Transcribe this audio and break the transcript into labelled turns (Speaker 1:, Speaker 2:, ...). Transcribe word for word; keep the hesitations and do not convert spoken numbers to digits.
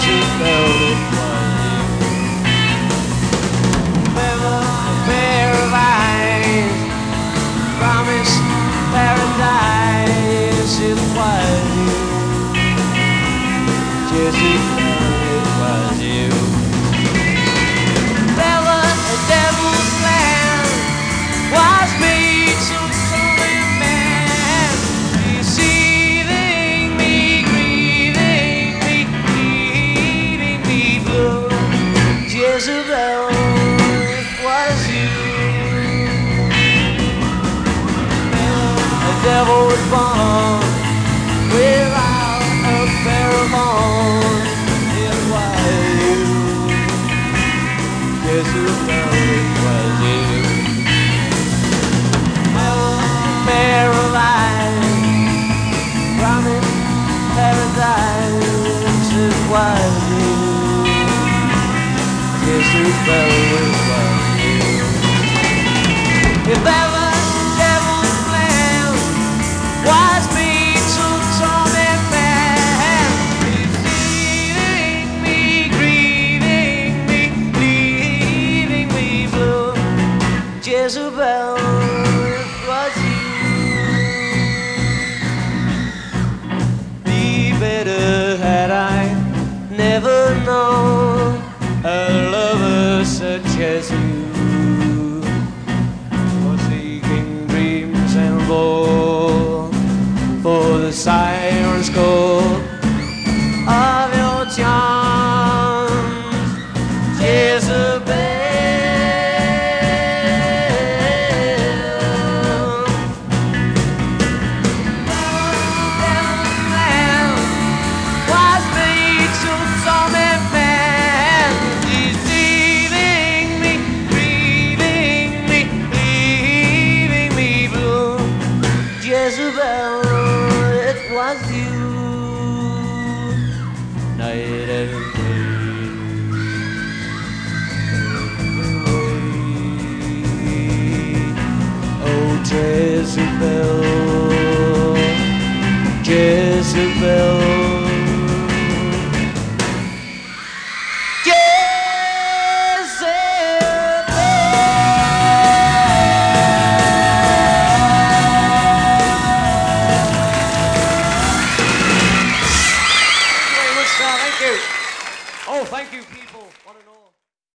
Speaker 1: Jezebel, it was you. Never a pair of eyes promised paradise, it was you. Jezebel, it was you. Never a devil's plan was made so torment man, deceiving me, grieving me, leaving me blue. Jezebel, it was you. The devil was born without a pheromone. It was you. Jezebel, it was you. Well, a pair of eyes promised paradise. It was you. Jezebel, it was you. If ever was made to torment man, deceiving me, grieving me, leaving me blue. Jezebel, it was you. Be better had I never known a lover such as you. Forsaking dreams and woe, for the siren's call of your charms, Jezebel. Devil's plan was made to torment man, deceiving me, grieving me, leaving me blue. Jezebel, it was you. Night and day, oh Jezebel, Jezebel, Thank you. Oh, thank you.